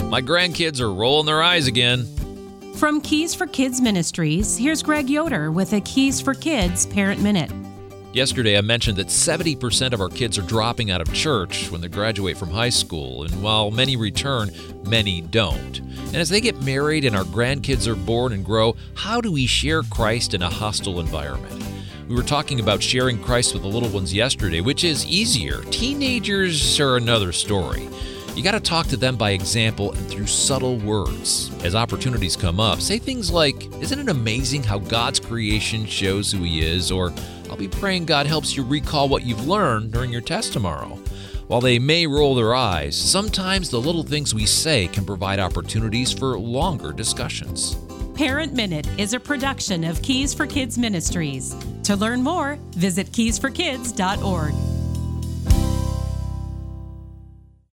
My grandkids are rolling their eyes again. From Keys for Kids Ministries, here's Greg Yoder with a Keys for Kids Parent Minute. Yesterday, I mentioned that 70% of our kids are dropping out of church when they graduate from high school, and while many return, many don't. And as they get married and our grandkids are born and grow, how do we share Christ in a hostile environment? We were talking about sharing Christ with the little ones yesterday, which is easier. Teenagers are another story. You got to talk to them by example and through subtle words. As opportunities come up, say things like, "Isn't it amazing how God's creation shows who He is?" Or, "I'll be praying God helps you recall what you've learned during your test tomorrow." While they may roll their eyes, sometimes the little things we say can provide opportunities for longer discussions. Parent Minute is a production of Keys for Kids Ministries. To learn more, visit keysforkids.org.